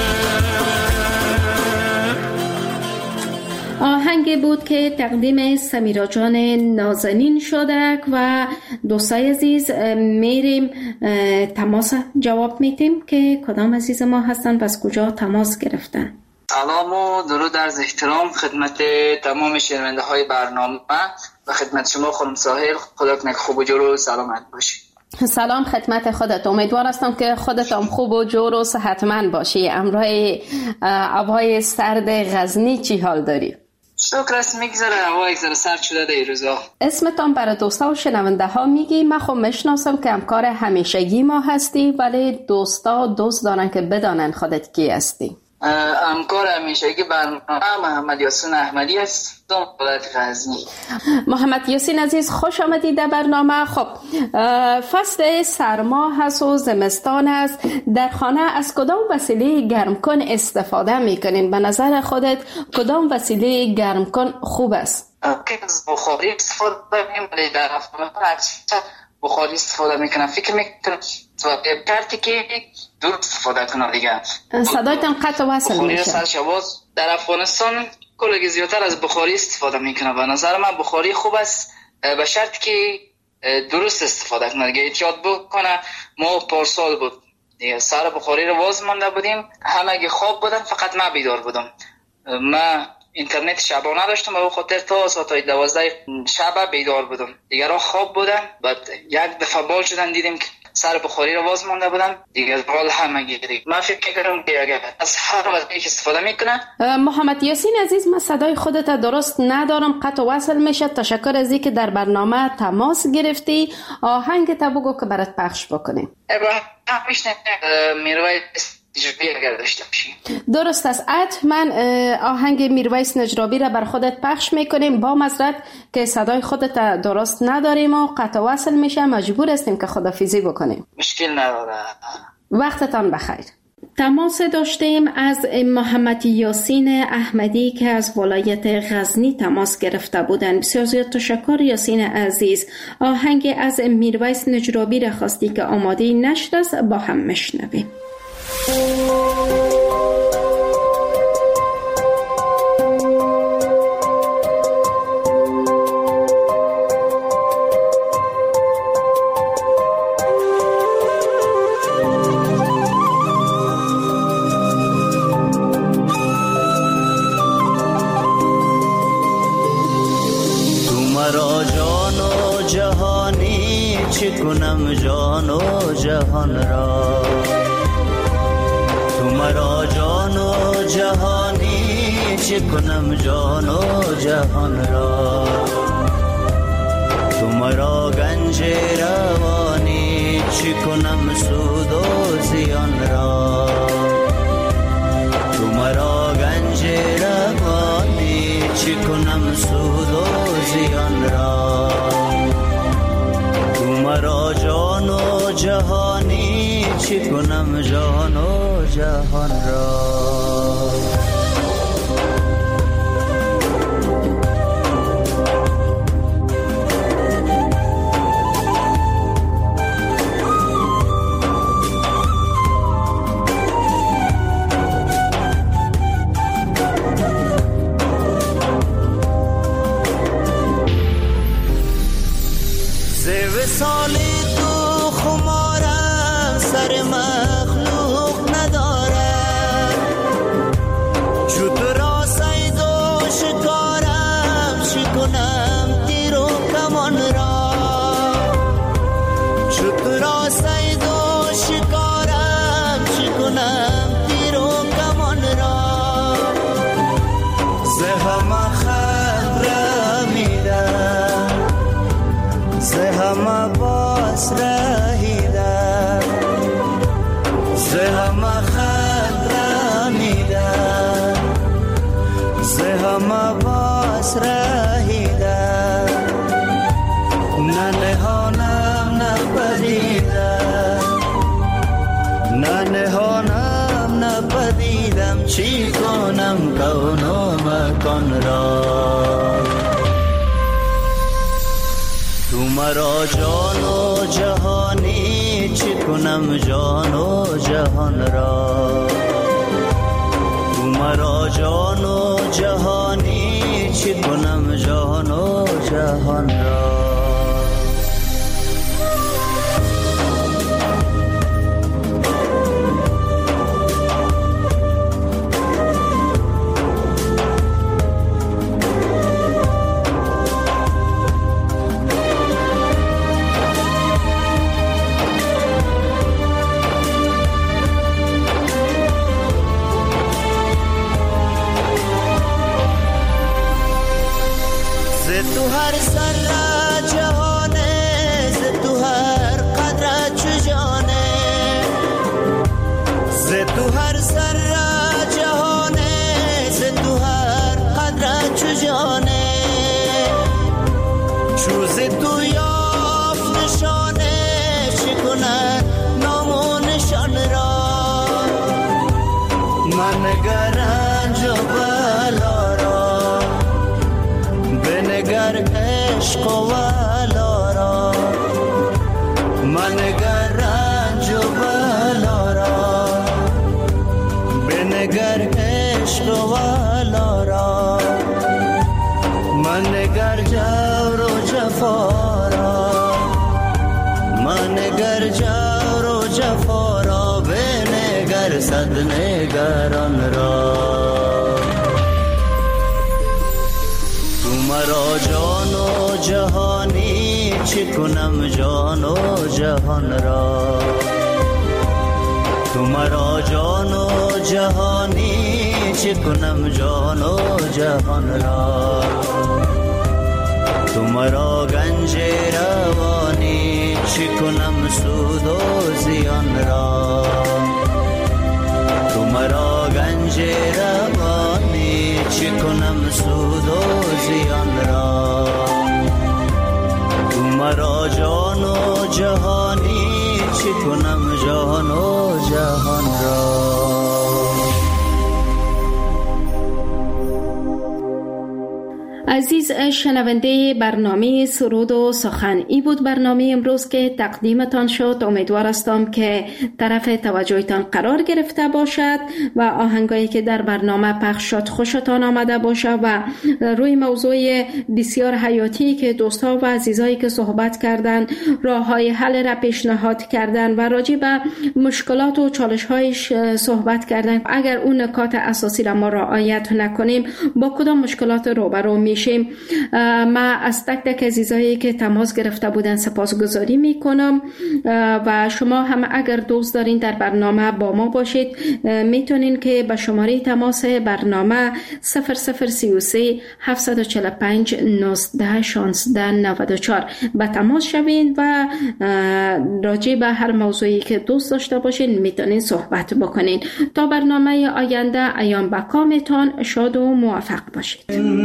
Speaker 2: آهنگ بود که تقدیم سمیرا جان نازنین شده و دوستای عزیز میریم تماس جواب میتیم که کدام عزیز ما هستن و از کجا تماس گرفتن.
Speaker 10: سلام و درود عرض احترام خدمت تمام شنونده های برنامه و خدمت شما خانم ساحل. خدا کنه خوب و جور و سلامت باشی.
Speaker 2: سلام خدمت خودت. امیدوار هستم که خودت هم خوب و جور و صحتمند باشی. امروز هوای سرد غزنی چی حال داری؟
Speaker 10: شکر است، میگذره. هوا یک ذره سرد شده در روزا.
Speaker 2: اسمتان برای دوستا و شنونده ها میگی؟ من خب میشناسم که همکار همیشگی ما هستی، ولی دوستا دوست دارن که بدانن خودت کی هستی.
Speaker 10: همکار همیشگی برنامه محمد یاسین احمدی است، ولایت غزنی.
Speaker 2: محمد یاسین عزیز خوش آمدید در برنامه. خب فصل سرما هست و زمستان است، در خانه از کدام وسیله گرمکن استفاده میکنین؟ به نظر خودت کدام وسیله گرمکن خوب است؟
Speaker 10: از بخاری استفاده میکنم، ولی در خانه اکثر بخاری استفاده میکنم. فکر میکنم کارتی که دور استفاده کنم دیگه.
Speaker 2: صدایتان قطع وصل میشه.
Speaker 10: بخاری سرشواز در افغانستان کلگی زیادتر از بخاری استفاده میکنم. به نظر من بخاری خوب است، به شرط که درست استفاده کنه دیگه. احتیاط بکنه. ما پارسال بود دیگه سر بخاری رو واز مانده بودیم، همه خواب بودن، فقط من بیدار بودم. من اینترنت شبانه داشتم و خاطر تا ساعت دوازده شب بیدار بودم، دیگران خواب بودن. بعد یک دفعه بال شدن دیدیم که سر بخاری رو واز مانده بودن دیگه. حال همه گیری. من فکر میکنم که اگر از هر وسیله استفاده میکنه.
Speaker 2: محمد یاسین عزیز، من صدای خودت درست ندارم، قطع وصل میشه. تشکر از اینکه در برنامه تماس گرفتی. آهنگ تا بگو که برات پخش بکنیم.
Speaker 10: میشنه میرویس نجرابی اگر داشته باشی.
Speaker 2: درست است. حتما آهنگ میرویس نجرابی را بر خودت پخش میکنیم. با معذرت که صدای خودت درست نداریم و قطع وصل میشه، مجبور هستیم که خدافیزی بکنیم.
Speaker 10: مشکل نداره.
Speaker 2: وقتتان بخیر. تماس داشتیم از محمد یاسین احمدی که از ولایت غزنی تماس گرفته بودند. بسیار زیاد تشکر یاسین عزیز. آهنگ از میرویس نجرابی را خواستی که آماده نشر است، با هم مشنویم.
Speaker 9: کنم جان و جهان را، تو مرا جان و جهانی چه کنم جان و جهان را، تو مرا گنج روانی چه کنم سود و زیان را، تو مرا گنج روانی چه کنم سود و زیان را، مرا جان و جهانی چی کنم جان و جهان را. سالی تو خمارم سر مخلوق ندارم، چو تو را سید و شکارم چی کنم تیر و کمان را، چو تو را سید و شکارم چی کنم تیر و کمان را، زهم خبر میدم زهم باس رهیدم، زهم خبر میدم زهم باس رهیدم، نه نهانم نه پدیدم، نه نهانم نه پدیدم، فهمیدم چی کنم کون و مکان را. تو مرا جان و جهانی چی کنم جان و جهان را. تو مرا جان و جهانی چی کنم جان و جهان را. نگران را. تو مرا جان و جهانی چی کنم جان و جهان را. تو مرا جان و جهانی چی کنم جان و جهان را. تو مرا گنج روانی چی کنم سود و زیان را. تو مرا گنج روانی چی کنم سود و زیان را. تو مرا جان و جهانی چی کنم جان و جهان را.
Speaker 2: عزیز شنونده برنامه سرود و سخن، ای بود برنامه امروز که تقدیمتان شد. امیدوار هستم که طرف توجهتان قرار گرفته باشد و آهنگایی که در برنامه پخش شد خوشتان آمده باشد و روی موضوع بسیار حیاتی که دوستا و عزیزایی که صحبت کردن، راه های حل را پیشنهاد کردن و راجع به مشکلات و چالش هایش صحبت کردن. اگر اون نکات اساسی را ما رعایت نکنیم با کدام مشکلات روبرو میشیم؟ ما از تک تک عزیزایی که تماس گرفته بودن سپاسگزاری میکنم و شما هم اگر دوست دارین در برنامه با ما باشید میتونین که به شماره تماس برنامه صفر صفر سی و سه هفتصد و چهل و پنج نوزده شانزده نود و چهار به تماس شوین و راجع به هر موضوعی که دوست داشته باشین میتونین صحبت بکنین. تا برنامه آینده ایام بکامتان شاد و موفق باشید.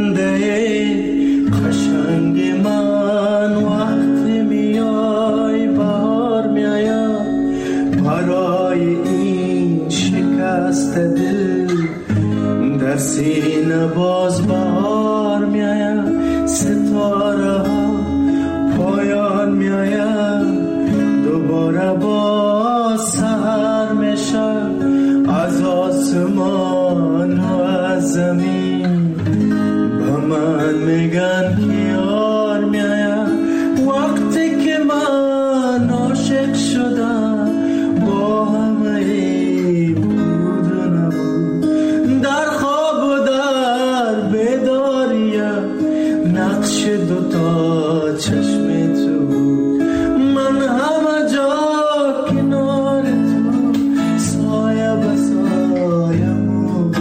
Speaker 11: قشنگ من وقتی میای بهار میایم، برای این شکست دل در سینه باز بهار میایم. ستاره ها پایان میایم، دوباره باز سحر میشم. از آسمان و از زمین من میگن که یار میایم. وقتی که من عاشق شدم با همه بود و نبود، در خواب و در بیداریم نقش دوتا چشم تو. من همه جا کنار تو سایه به سایه مو،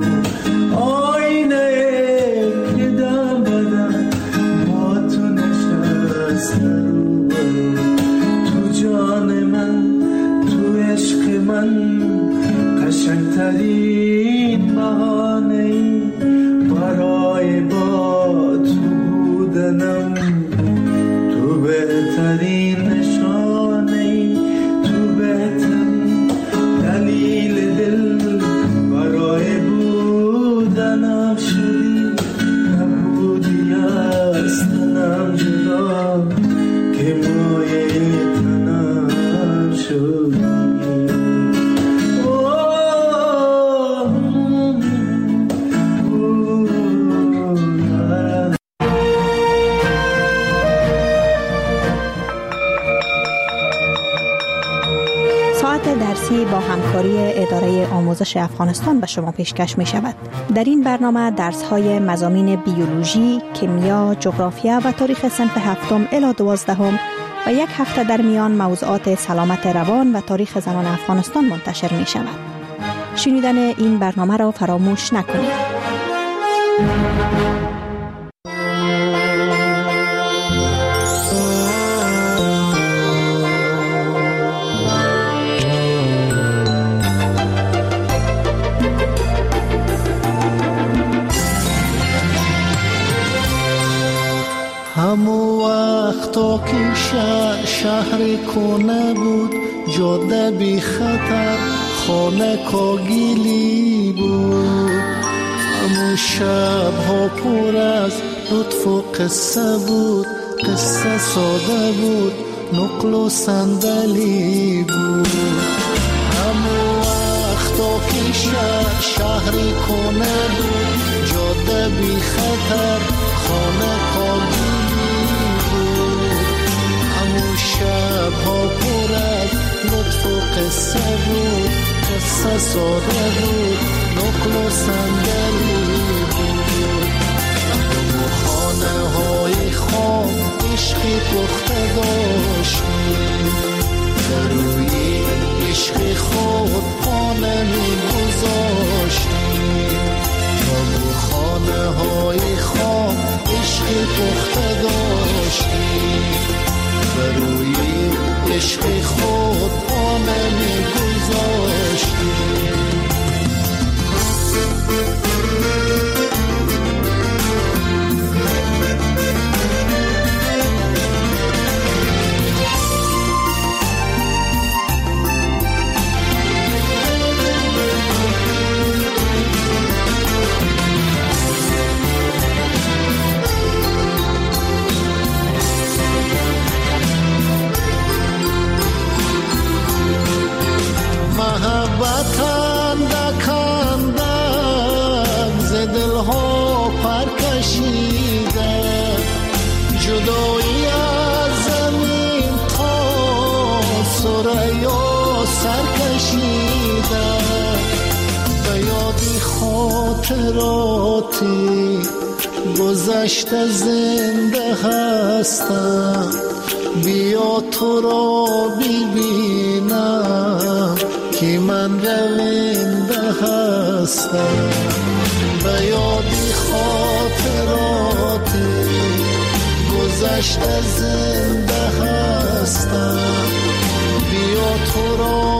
Speaker 11: آینه قشنگترین بهانه‌ای برای با تو بودنم. تو بهترین نشانه‌ای، تو بهترین دلیل دل
Speaker 12: همکاری اداره آموزش افغانستان به شما پیشکش می شود. در این برنامه درس های مضامین بیولوژی، کیمیا، جغرافیا و تاریخ صنف هفتم الی دوازدهم و یک هفته در میان موضوعات سلامت روان و تاریخ زنان افغانستان منتشر می شود. شنیدن این برنامه را فراموش نکنید.
Speaker 11: همو وقتا که شهر شهر کنه بود، جاده بی خطر خانه کاگیلی بود. همو شب ها پر از لطف و قصه بود، قصه ساده بود، نقل و صندلی بود. همو وقتا که شهر شهر کنه بود، جاده بی خطر خانه کاگیلی بود. همو شب ها پر از لطف و قصه بود، قصه ساده بود، نقل و صندلی بود. همو خانه های خام عشقی پخته داشتیم، در روی عشق خود خانه می گذاشتیم. همو خانه های خام عشقی پخته داشتیم، در روی عشق خود خانه می گذاشتیم. محبتن دکندک ز دلها پر کشیده، جدایی از زمین تا ثریا سر کشیده. به یادی خاطراتی گذشته زنده هستم، بیا تو را ببینم که من رونده هستم. به یادی خاطراتی گذشته زنده هستم، بیا تو را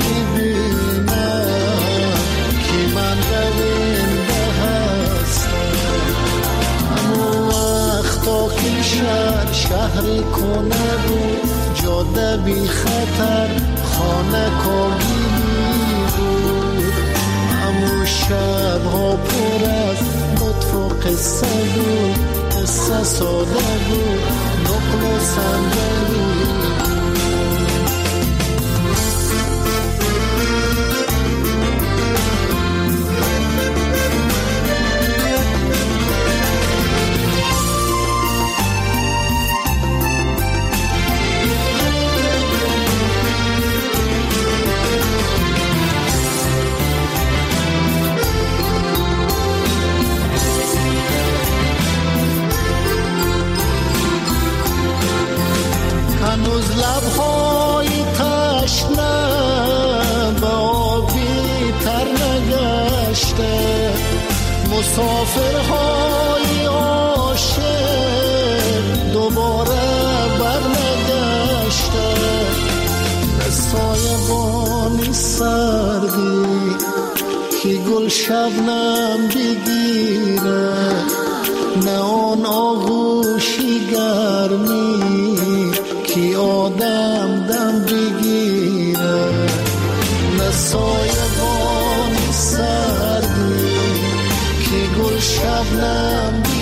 Speaker 11: ببینم که من رونده هستم. همو وقتا که شهر شهر کنه بود، جاده بی خطر خانه کاگیلی بود. همو شب ها پر از لطف و قصه بود، قصه ساده بود، نقل و صندلی بود. هنوز لبهای تشنه به آبی تر نگشته، مسافرهای عاشق دوباره برنگشته. نه سایبانی سردی که گل شبنم بگیره، نه آن آغوشی گرمی که آدم دم بگیره. نه سایبانی سردی که گل شبنم